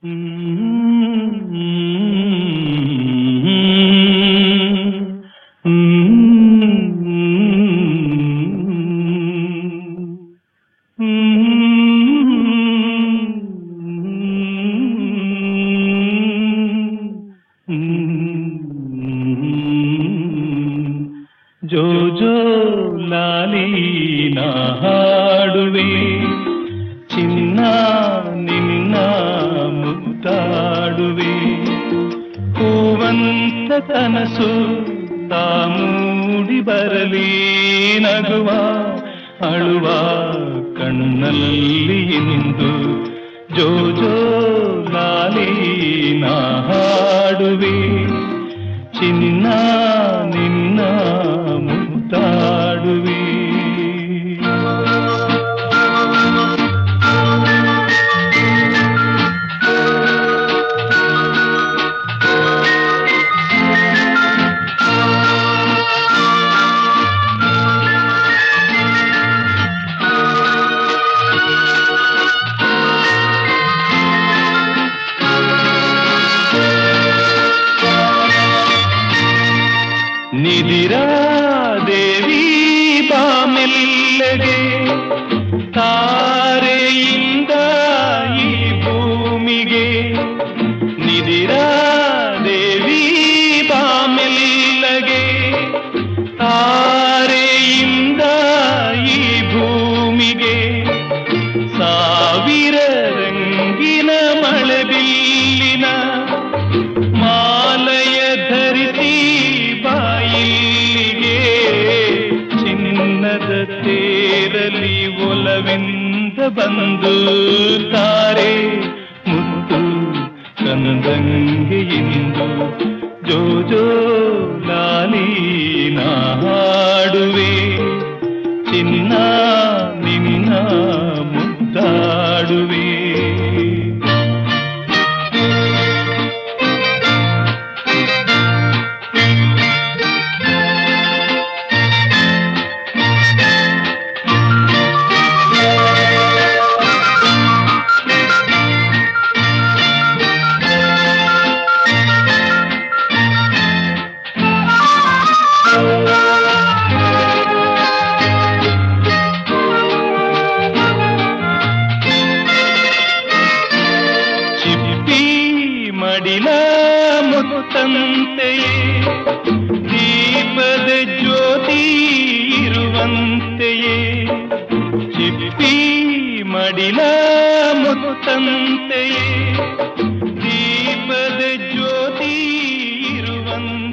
ಜೋ ಜೋ ಲಾಲಿ ನಾ ಹಾಡುವೆ ಚಿನ್ನ ನಿನ್ನ ಮುತ್ತಾಡುವೆ ಹೂವಂತ ಕನಸು ತಾ ಮೂಡಿ ಬರಲಿ ನಗುವ ಅಳುವ ಕಣ್ಣಲ್ಲಿ ನಿಂದು ಜೋ ಜೋ ಲಾಲಿ ನಾ ಹಾಡುವೆ ಚಿನ್ನ ನಿನ್ನ ಮುತ್ತಾಡುವೆ ನಿದಿರಾ ದೇವಿ ಬಾಮೆಲ್ಲೆಗೆ ತಾರೆಯಿಂದ ಈ ಭೂಮಿಗೆ ನಿದಿರಾ ದೇವಿ ಬಾಮೆಲ್ಲೆಗೆ ತಾರೆಯಿಂದ ಈ ಭೂಮಿಗೆ ಸಾವಿರ ರಂಗಿನ ಮಳೆಬಿಲ್ಲಿನ ಮಾಲಯ ಧರಿಸಿ ಬಾಯಿಗೆ ಚಿನ್ನದ ತೇರಲಿ ಒಲವೆಂದ ಬಂದು ತಾರೆ ಮುತ್ತು ಕಂದಂಗೆ ಇಂದು ಜೋ ಜೋ ಲಾಲಿ ನಾ ಹಾಡುವೆ ಚಿನ್ನ ನಿನ್ನ ಮುದ್ದಾಡುವೆ ಮಡಿಲ ಮುತ್ತಂತೆಯೇ ದೀಪದ ಜ್ಯೋತಿ ಇರುವಂತೆಯೇ ಚಿಪ್ಪಿ ಮಡಿಲ ಮುತ್ತಂತೆಯೇ ದೀಪದ ಜ್ಯೋತಿ ಇರುವಂತೆ